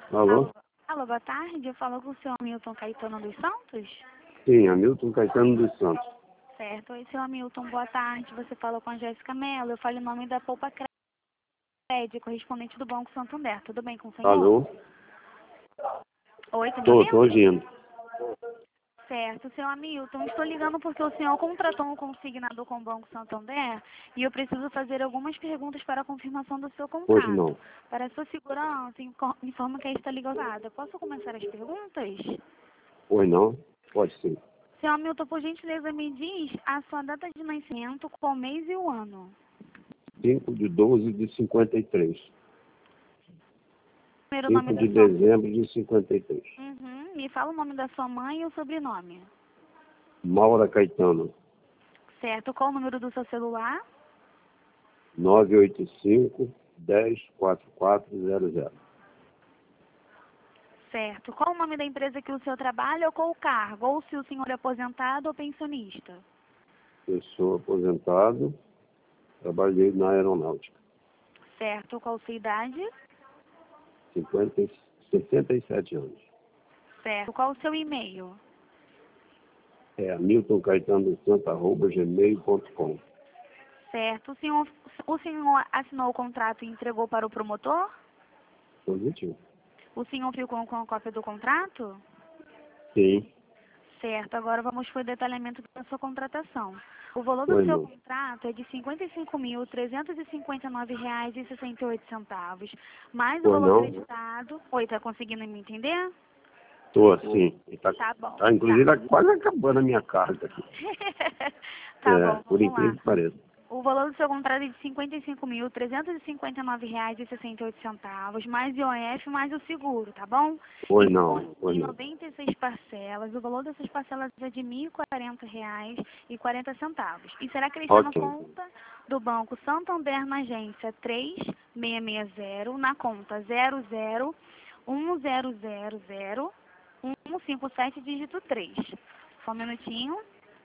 Alô? Alô, boa tarde. Eu falo com o senhor Hamilton Caetano dos Santos? Sim, Hamilton Caetano dos Santos. Certo. Oi, senhor Hamilton, boa tarde. Você falou com a Jéssica Mello. Eu falo em nome da Poupa Crédito, correspondente do Banco Santander. Tudo bem com o senhor? Alô? Oi, tá me Tô ouvindo? ouvindo. Certo, senhor Hamilton. Estou ligando porque o senhor contratou um consignado com o Banco Santander e eu preciso fazer algumas perguntas para a confirmação do seu Hoje contrato. não. Para a sua segurança, informa que está ligada. Posso começar as perguntas? Hoje não? Pode sim. Senhor Hamilton, por gentileza, me diz a sua data de nascimento, qual mês e o ano. 5/12/53. Primeiro nome 5 da de sua... dezembro de 53. Uhum. Me fala o nome da sua mãe e o sobrenome. Maura Caetano. Certo. Qual o número do seu celular? 985-10-4400. Certo. Qual o nome da empresa que o senhor trabalha ou qual o cargo? Ou se o senhor é aposentado ou pensionista? Eu sou aposentado, trabalhei na aeronáutica. Certo. Qual sua idade? 67 anos. Certo. Qual o seu e-mail? É hamiltoncaetanodosantos@gmail.com. Certo. O senhor assinou o contrato e entregou para o promotor? Positivo. O senhor ficou com a cópia do contrato? Sim. Certo, agora vamos para o detalhamento da sua contratação. O valor do Pois seu não. contrato é de R$ 55.359,68, mais o Pois valor não? creditado. Oi, tá conseguindo me entender? Tô assim. Tá bom. Tá inclusive quase acabando a minha carta aqui. Tá bom, Por vamos lá. incrível que pareça. O valor do seu contrato é de R$ 55.359,68, mais IOF, mais o seguro, tá bom? Pois Em não, pois em não. 96 parcelas. O valor dessas parcelas é de R$ 1.040,40. E será que ele está na Ok. conta do Banco Santander na agência 3660, na conta 001000 157 dígito 3. Só um minutinho.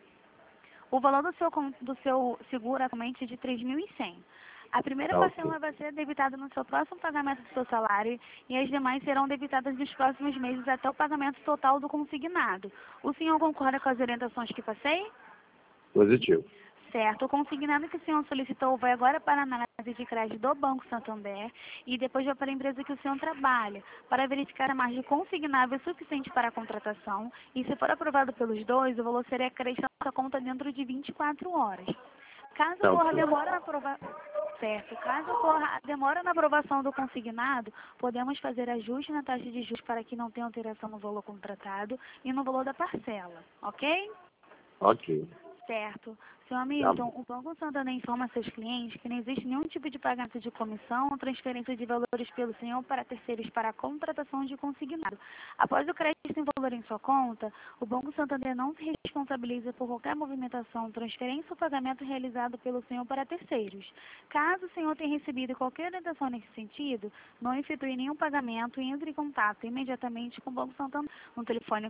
O valor do seu seguro atualmente é de R$ 3.100. A primeira Tá ok. parcela vai ser debitada no seu próximo pagamento do seu salário e as demais serão debitadas nos próximos meses até o pagamento total do consignado. O senhor concorda com as orientações que passei? Positivo. Certo. O consignado que o senhor solicitou vai agora para a análise de crédito do Banco Santander e depois vai para a empresa que o senhor trabalha, para verificar a margem consignável suficiente para a contratação e, se for aprovado pelos dois, o valor será acrescido na sua conta dentro de 24 horas. Caso Tá ocorra ok. demora na aprovação... Certo. Caso ocorra demora na aprovação do consignado, podemos fazer ajuste na taxa de juros para que não tenha alteração no valor contratado e no valor da parcela, ok? Ok. Certo. Senhor Tá Hamilton, bom. o Banco Santander informa a seus clientes que não existe nenhum tipo de pagamento de comissão ou transferência de valores pelo senhor para terceiros para a contratação de consignado. Após o crédito em valor em sua conta, o Banco Santander não se responsabiliza por qualquer movimentação, transferência ou pagamento realizado pelo senhor para terceiros. Caso o senhor tenha recebido qualquer orientação nesse sentido, não efetue nenhum pagamento e entre em contato imediatamente com o Banco Santander no telefone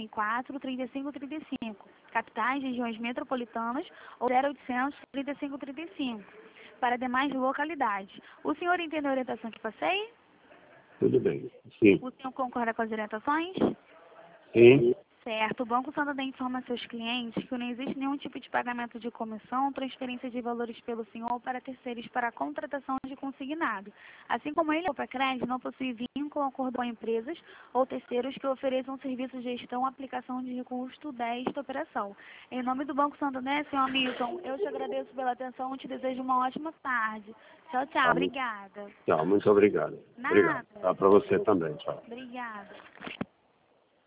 4004-3535, capitais, regiões metropolitanas ou 0800-3535, para demais localidades. O senhor entendeu a orientação que passei? Tudo bem. Sim. O senhor concorda com as orientações? Sim. Certo. O Banco Santander informa a seus clientes que não existe nenhum tipo de pagamento de comissão ou transferência de valores pelo senhor para terceiros para a contratação de consignado. Assim como ele, a Crédito não possui vínculo ou acordo com empresas ou terceiros que ofereçam serviços de gestão ou aplicação de recurso desta operação. Em nome do Banco Santander, senhor Hamilton, eu te agradeço pela atenção e te desejo uma ótima tarde. Tchau, tchau. Tá, Obrigada. tchau, muito obrigado. Obrigado. Nada. Tá para você também. Tchau. Obrigada.